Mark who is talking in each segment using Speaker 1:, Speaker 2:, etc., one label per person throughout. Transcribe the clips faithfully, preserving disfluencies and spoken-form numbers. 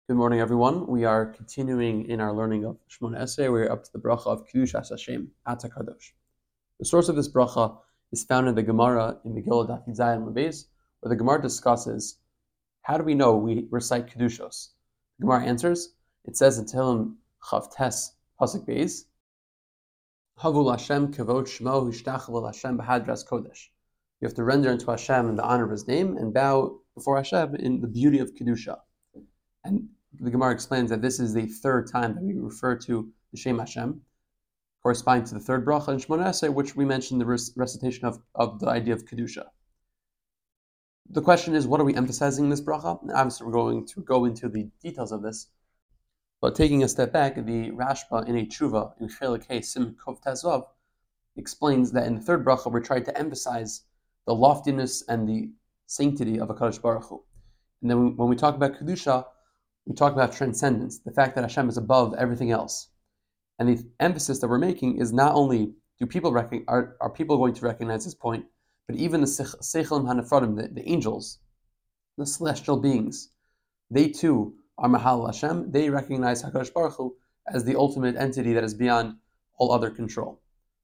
Speaker 1: Good morning, everyone. We are continuing in our learning of Shemona Esrei. We're up to the bracha of Kedushas Hashem, Ata Kadosh. The source of this bracha is found in the Gemara in Megillah Daf Zayin Mabez, where the Gemara discusses how do we know we recite Kedushos. The Gemara answers. It says in Tehillim Chav Tes Pasuk Beis, Havul Hashem Kavod Shmo Hishtachel Hashem B'Hadras Kodesh. You have to render unto Hashem in the honor of His name and bow before Hashem in the beauty of Kedusha. And the Gemara explains that this is the third time that we refer to the Shem Hashem, corresponding to the third bracha in Shemona Esrei, which we mentioned the recitation of, of the idea of Kedusha. The question is, what are we emphasizing in this bracha? And obviously, we're going to go into the details of this. But taking a step back, the Rashba in a tshuva in Chelik Hey Sim Kov Tezvav explains that in the third bracha, we're trying to emphasize the loftiness and the sanctity of HaKadosh Baruch Hu. And then when we talk about Kedusha, we talk about transcendence, the fact that Hashem is above everything else. And the emphasis that we're making is not only do people rec- are, are people going to recognize this point, but even the Seichelim Hanefradim, the, the angels, the celestial beings, they too are Mahal Hashem. They recognize HaKadosh Baruch Hu as the ultimate entity that is beyond all other control.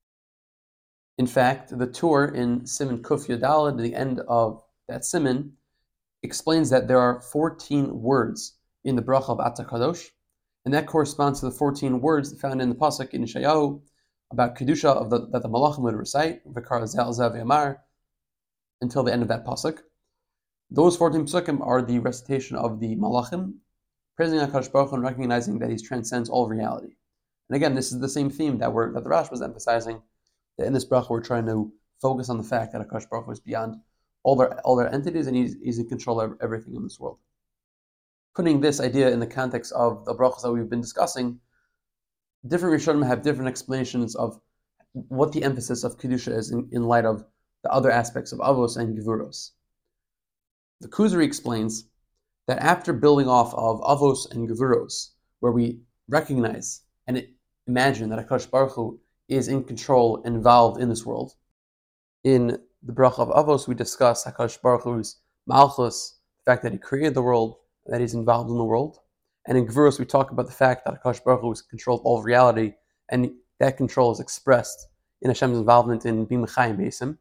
Speaker 1: In fact, the Tur in Siman Kuf Yodalad, at the end of that Siman, explains that there are fourteen words in the bracha of Ata Kadosh, and that corresponds to the fourteen words found in the pasuk in Yeshayahu about kedusha of the, that the malachim would recite, V'kar Zel Zev Yamar, until the end of that pasuk. Those fourteen psukim are the recitation of the malachim, praising HaKadosh Baruch Hu and recognizing that He transcends all reality. And again, this is the same theme that we're that the Rash was emphasizing. That in this bracha we're trying to focus on the fact that HaKadosh Baruch Hu is beyond all their all their entities, and He's, he's in control of everything in this world. Putting this idea in the context of the brachas that we've been discussing, different Rishonim have different explanations of what the emphasis of Kedusha is in, in light of the other aspects of Avos and Gevuros. The Kuzari explains that after building off of Avos and Gevuros, where we recognize and imagine that HaKadosh Baruch Hu is in control and involved in this world, in the bracha of Avos we discuss HaKadosh Baruch Hu's Malchus, the fact that He created the world, that He's involved in the world. And in Gevuros, we talk about the fact that HaKadosh Baruch Hu is controlled all of reality, and that control is expressed in Hashem's involvement in being Mechayim Beisim.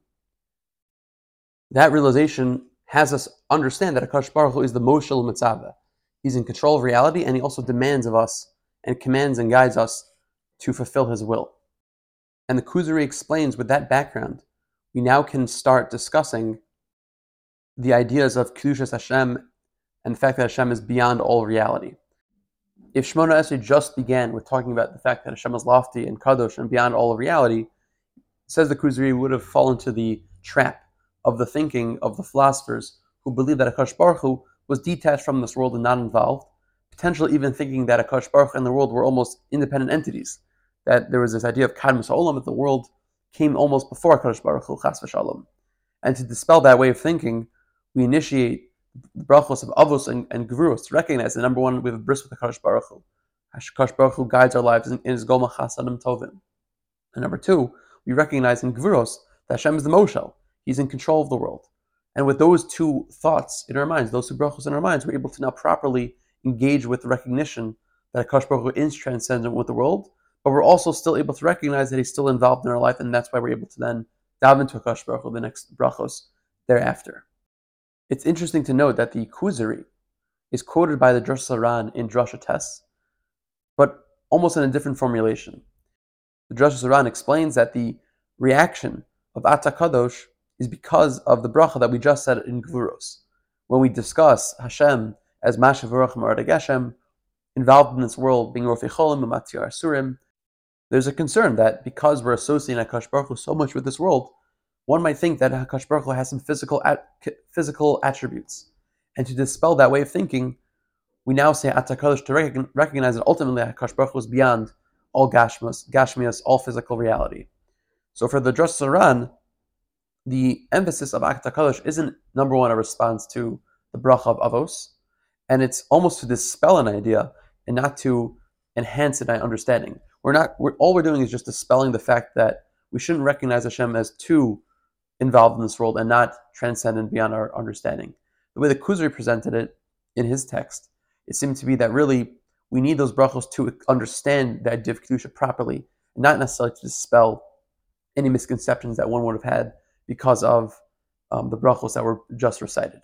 Speaker 1: That realization has us understand that HaKadosh Baruch Hu is the Moshel Mitzvah. He's in control of reality, and He also demands of us and commands and guides us to fulfill His will. And the Kuzari explains, with that background, we now can start discussing the ideas of Kedushas Hashem and the fact that Hashem is beyond all reality. If Shemona Esrei just began with talking about the fact that Hashem is lofty and kadosh and beyond all of reality, says the Kuzari, would have fallen to the trap of the thinking of the philosophers who believe that HaKadosh Baruch Hu was detached from this world and not involved, potentially even thinking that HaKadosh Baruch Hu and the world were almost independent entities, that there was this idea of Kadmus Olam, that the world came almost before HaKadosh Baruch Hu, Chas v'Shalom. And to dispel that way of thinking, we initiate the brachos of Avos and, and Gevuros to recognize that, number one, we have a bris with the HaKadosh Baruch Hu. HaKadosh Baruch Hu guides our lives in, in His Goma Chasadim Tovim. And number two, we recognize in Gevuros that Hashem is the Moshel. He's in control of the world. And with those two thoughts in our minds, those two brachos in our minds, we're able to now properly engage with the recognition that HaKadosh Baruch Hu is transcendent with the world, but we're also still able to recognize that He's still involved in our life, and that's why we're able to then dive into HaKadosh Baruch Hu, the next brachos thereafter. It's interesting to note that the Kuzari is quoted by the Drush Saran in Drasha Tes, but almost in a different formulation. The Drush Saran explains that the reaction of Ata Kadosh is because of the bracha that we just said in Gevuros. When we discuss Hashem as Mashav Baruch Ma'arad Hashem, involved in this world, being Rofi Cholim and Matzir Asurim, there's a concern that because we're associating HaKadosh Baruch Hu so much with this world, one might think that HaKadosh Baruch Hu has some physical at, physical attributes. And to dispel that way of thinking, we now say Ata Kadosh to rec- recognize that ultimately HaKadosh Baruch Hu is beyond all gashmas, gashmias, all physical reality. So for the Drush Saran, the emphasis of Ata Kadosh isn't, number one, a response to the bracha of Avos, and it's almost to dispel an idea and not to enhance it by understanding. We're not. We're, all we're doing is just dispelling the fact that we shouldn't recognize Hashem as too involved in this world and not transcendent beyond our understanding. The way the Kuzari presented it in his text it seemed to be that really we need those brachos to understand the idea of kedusha properly, and not necessarily to dispel any misconceptions that one would have had because of um, the brachos that were just recited.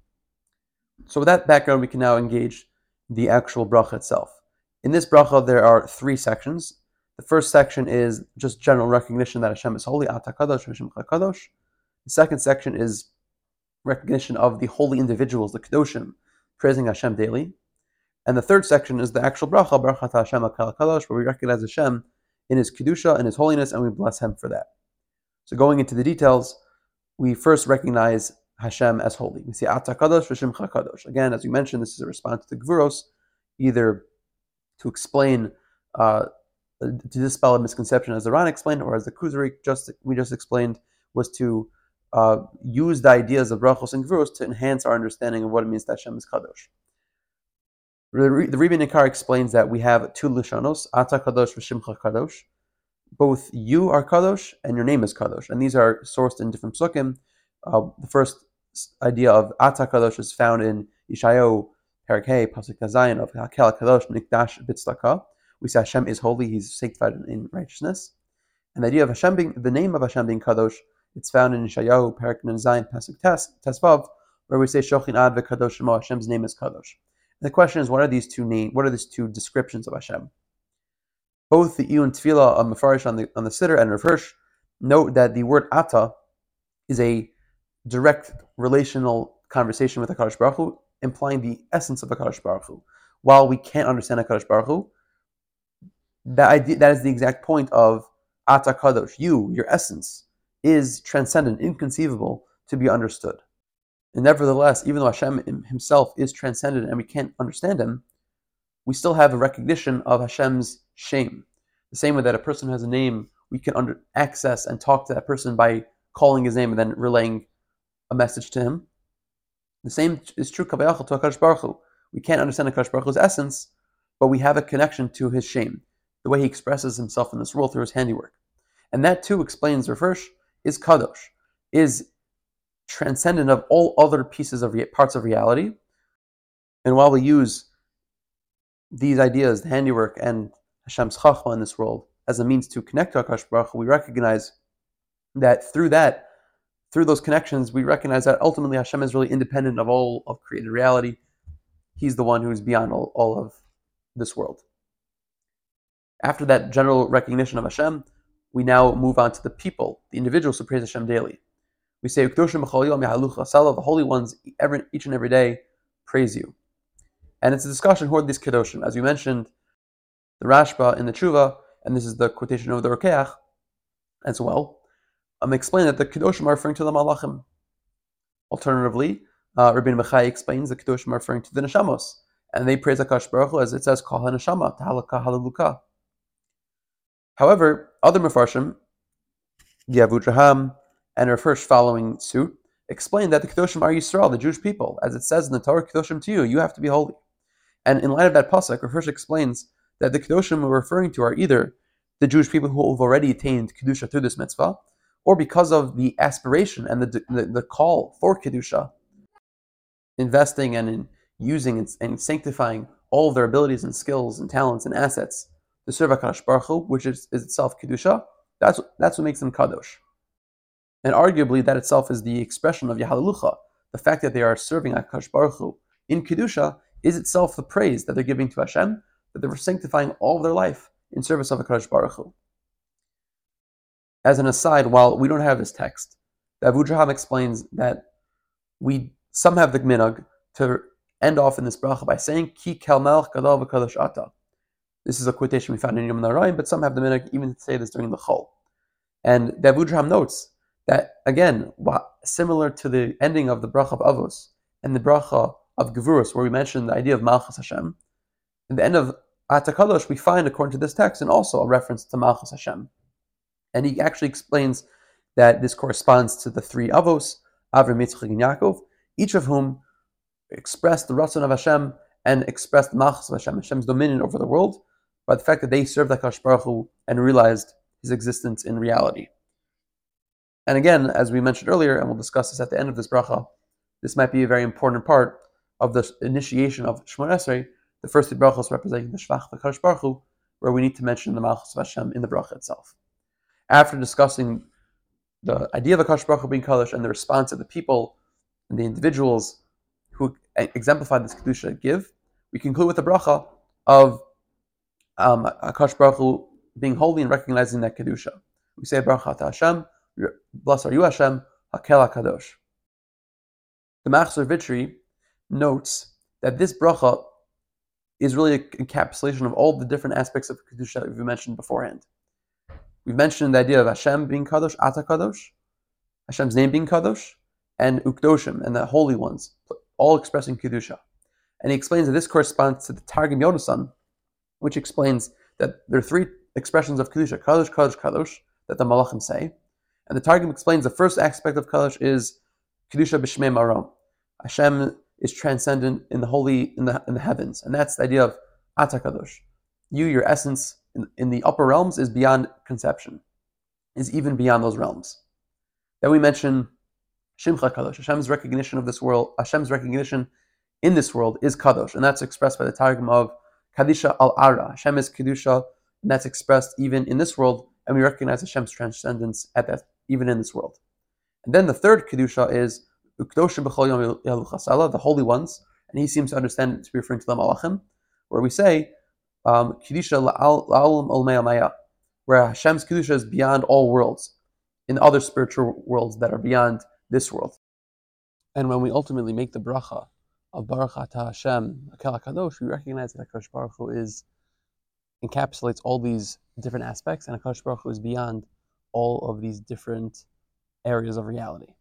Speaker 1: So with that background, we can now engage the actual bracha itself. In this bracha, there are three sections. The first section is just general recognition that Hashem is holy, Ata Kadosh, V'Shemcha Kadosh. The second section is recognition of the holy individuals, the Kedoshim, praising Hashem daily. And the third section is the actual bracha, Barachat Hashem HaKal Kadosh, where we recognize Hashem in His Kedusha and His holiness, and we bless Him for that. So going into the details, we first recognize Hashem as holy. We say Ata Kadosh V'Shemcha Kadosh. Again, as we mentioned, this is a response to the Gvuros, either to explain, uh, to dispel a misconception, as the Ran explained, or as the Kuzari just we just explained, was to uh, use the ideas of brachos and Gvuros to enhance our understanding of what it means that Hashem is Kadosh. The Rebbe Nikar explains that we have two Lishanos, Ata Kadosh V'Shemcha Kadosh. Both you are Kadosh and your name is Kadosh, and these are sourced in different psukim. Uh, the first idea of Ata Kadosh is found in Yeshayahu Perek Hey, Pasuk Zayin of Hakel Kadosh Nikdash B'Tzedakah. We say Hashem is holy; He's sanctified in righteousness. And the idea of Hashem being the name of Hashem being Kadosh, it's found in Yeshayahu Perek Zayin Pasuk Tesvav, where we say Shochin Ad V'Kadosh Shemo. Hashem's name is Kadosh. And the question is, what are these two name? What are these two descriptions of Hashem? Both the Iyun Tefillah of Mefarish on the on the Siddur and Rav Hirsch note that the word Ata is a direct relational conversation with HaKadosh Baruch Hu, implying the essence of HaKadosh Baruch Hu. While we can't understand HaKadosh Baruch Hu, that idea, that is the exact point of Ata Kadosh. You, your essence, is transcendent, inconceivable to be understood. And nevertheless, even though Hashem Himself is transcendent and we can't understand Him, we still have a recognition of Hashem's shame. The same way that a person who has a name, we can under, access and talk to that person by calling his name and then relaying a message to him. The same is true Kabayachal to HaKadosh Baruch Hu. We can't understand HaKadosh Baruch Hu's essence, but we have a connection to His shame, the way He expresses Himself in this world through His handiwork. And that too, explains Rav Hirsch, is Kadosh, is transcendent of all other pieces of re- parts of reality. And while we use these ideas, the handiwork and Hashem's chachma in this world, as a means to connect to HaKadosh Baruch Hu, we recognize that through that, through those connections, we recognize that ultimately Hashem is really independent of all of created reality. He's the one who is beyond all, all of this world. After that general recognition of Hashem, we now move on to the people, the individuals who praise Hashem daily. We say, the holy ones, every, each and every day, praise you. And it's a discussion, who are these Kedoshim? As we mentioned, the Rashba in the Tshuva, and this is the quotation of the Rokeach as well, um, explain that the Kedoshim are referring to the Malachim. Alternatively, uh, Rabbi Mechai explains the Kedoshim are referring to the Neshamos, and they praise HaKadosh Baruch Hu as it says, Kol HaNeshama, Tahalaka Halaluka. However, other Mefarshim, the Avudraham and Rav Hirsch following suit, explain that the Kedoshim are Yisrael, the Jewish people. As it says in the Torah, Kedoshim to you, you have to be holy. And in light of that pasuk, Rav Hirsch explains that the Kedoshim we're referring to are either the Jewish people who have already attained Kedusha through this mitzvah, or because of the aspiration and the, the, the call for Kedusha, investing and in using and, and sanctifying all of their abilities and skills and talents and assets to serve HaKadosh Baruch Hu, which is, is itself Kedusha. That's, that's what makes them Kadosh. And arguably that itself is the expression of Yahalalucha. The fact that they are serving HaKadosh Baruch Hu in Kedusha is itself the praise that they're giving to Hashem, that they were sanctifying all of their life in service of HaKadosh Baruch Hu. As an aside, while we don't have this text, the Avudraham explains that we some have the minhag to end off in this bracha by saying Ki kel melech gadol v'kadosh ata. This is a quotation we found in Yom Narayim, but some have the minhag even to say this during the Chol. And the Avudraham notes that, again, similar to the ending of the bracha of Avos and the bracha of Gevurus, where we mentioned the idea of Malchus Hashem, in the end of Ata Kadosh, we find, according to this text, and also a reference to Malchus Hashem. And he actually explains that this corresponds to the three Avos, Avram, Yitzchak, and Yaakov, each of whom expressed the Ratzon of Hashem and expressed Malchus of Hashem, Hashem's dominion over the world, by the fact that they served HaKadosh Baruch Hu and realized His existence in reality. And again, as we mentioned earlier, and we'll discuss this at the end of this bracha, this might be a very important part of the initiation of Shemona Esrei, the first three brachos representing the Shvach V'Kadosh Baruch Hu, where we need to mention the Malchus of Hashem in the bracha itself. After discussing the idea of Akash Baruch Hu being Kadosh and the response of the people and the individuals who exemplify this Kedusha give, we conclude with the bracha of um, Akash Baruch Hu being holy and recognizing that Kedusha. We say bracha to Hashem, blessed are you Hashem, Hakel HaKadosh. The Machzor Vitri notes that this bracha is really an encapsulation of all the different aspects of Kedusha that we've mentioned beforehand. We've mentioned the idea of Hashem being Kadosh, Ata Kadosh, Hashem's name being Kadosh, and Ukdoshim, and the holy ones, all expressing Kedusha. And he explains that this corresponds to the Targum Yonasan, which explains that there are three expressions of Kedusha, Kadosh, Kadosh, Kadosh, that the Malachim say. And the Targum explains the first aspect of Kadosh is Kedusha B'Shmei Marom. Hashem is transcendent in the holy, in the in the heavens. And that's the idea of Ata Kadosh. You, your essence, In, in the upper realms is beyond conception, is even beyond those realms. Then we mention Shimcha Kadosh, Hashem's recognition of this world, Hashem's recognition in this world is Kadosh, and that's expressed by the Targum of Kadisha al-Ara. Hashem is Kedusha, and that's expressed even in this world, and we recognize Hashem's transcendence at that, even in this world. And then the third Kedusha is Ukdoshim B'chol Yom Yaluchasala, the holy ones, and he seems to understand it to be referring to the Malachim, where we say, Um, Kedusha la'olam olmei maya, where Hashem's Kedusha is beyond all worlds, in other spiritual worlds that are beyond this world. And when we ultimately make the bracha of Baruch Atah Hashem, Hakel HaKadosh, we recognize that HaKadosh Baruch Hu is, encapsulates all these different aspects, and HaKadosh Baruch Hu is beyond all of these different areas of reality.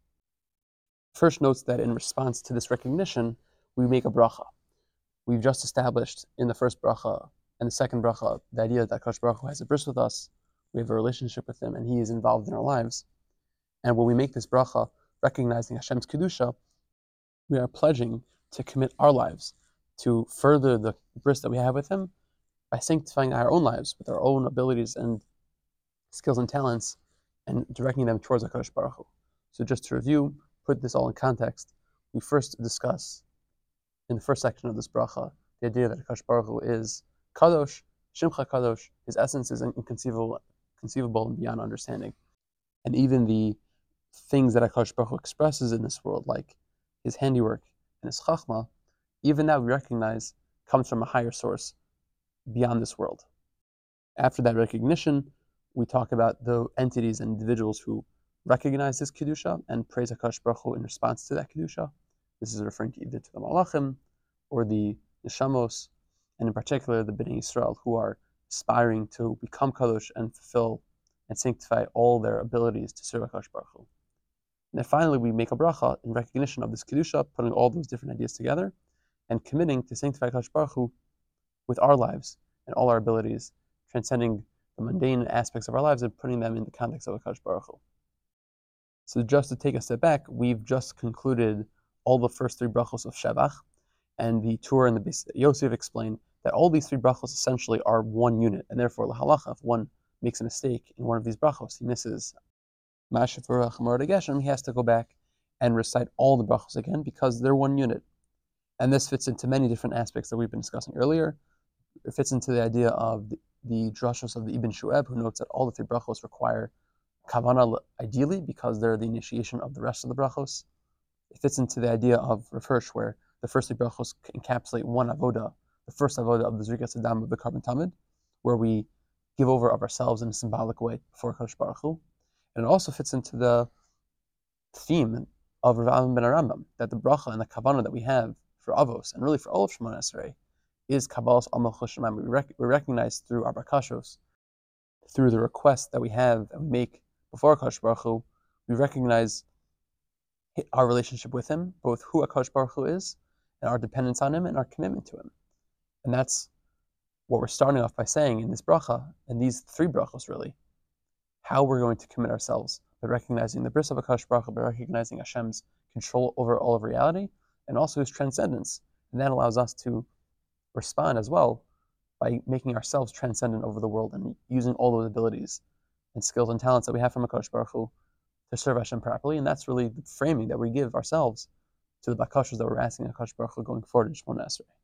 Speaker 1: First notes that in response to this recognition, we make a bracha. We've just established in the first bracha and the second bracha the idea that HaKadosh Baruch Hu has a bris with us, we have a relationship with Him, and He is involved in our lives. And when we make this bracha, recognizing Hashem's Kedusha, we are pledging to commit our lives to further the bris that we have with Him by sanctifying our own lives with our own abilities and skills and talents and directing them towards HaKadosh Baruch Hu. So just to review, put this all in context, we first discuss in the first section of this bracha the idea that HaKadosh Baruch Hu is Kadosh, Shimcha Kadosh, His essence is inconceivable conceivable and beyond understanding. And even the things that HaKadosh Baruch Hu expresses in this world, like His handiwork and His Chachma, even that we recognize comes from a higher source beyond this world. After that recognition, we talk about the entities and individuals who recognize this Kedusha and praise HaKadosh Baruch Hu in response to that Kedusha. This is referring to either to the Malachim or the Neshamos, and in particular the Bnei Yisrael, who are aspiring to become Kadosh and fulfill and sanctify all their abilities to serve HaKadosh Baruch Hu. And then finally we make a bracha in recognition of this Kedusha, putting all those different ideas together and committing to sanctify HaKadosh Baruch Hu with our lives and all our abilities, transcending the mundane aspects of our lives and putting them in the context of HaKadosh Baruch Hu. So just to take a step back, we've just concluded all the first three brachos of Shevach, and the Tur and the Beis Yosef explain that all these three brachos essentially are one unit, and therefore the halacha, if one makes a mistake in one of these brachos, he misses Ma'aseh Torah Moreh Geshem, he has to go back and recite all the brachos again because they're one unit. And this fits into many different aspects that we've been discussing earlier. It fits into the idea of the, the drashos of the Ibn Shu'eb, who notes that all the three brachos require kavanah ideally because they're the initiation of the rest of the brachos. It fits into the idea of Rav Hirsch, where the first three brachos encapsulate one avoda, the first avoda of the Zrikas Adam of the Karban Tamid, where we give over of ourselves in a symbolic way before HaKadosh Baruch Hu. And it also fits into the theme of Rav Alan ben Arambam, that the bracha and the kavanah that we have for Avos, and really for all of Shemona Esrei, is Kabbalas Al Malchus Shemaim. We, rec- we recognize through our bakashos, through the requests that we have and we make before HaKadosh Baruch Hu, we recognize our relationship with Him, both who HaKadosh Baruch Hu is, and our dependence on Him, and our commitment to Him. And that's what we're starting off by saying in this bracha, and these three brachos really, how we're going to commit ourselves by recognizing the bris of HaKadosh Baruch Hu, by recognizing Hashem's control over all of reality, and also His transcendence. And that allows us to respond as well by making ourselves transcendent over the world and using all those abilities and skills and talents that we have from HaKadosh Baruch Hu to serve Hashem properly. And that's really the framing that we give ourselves to the bakashas that we're asking Hakadosh Baruch Hu going forward in Shemona Esrei.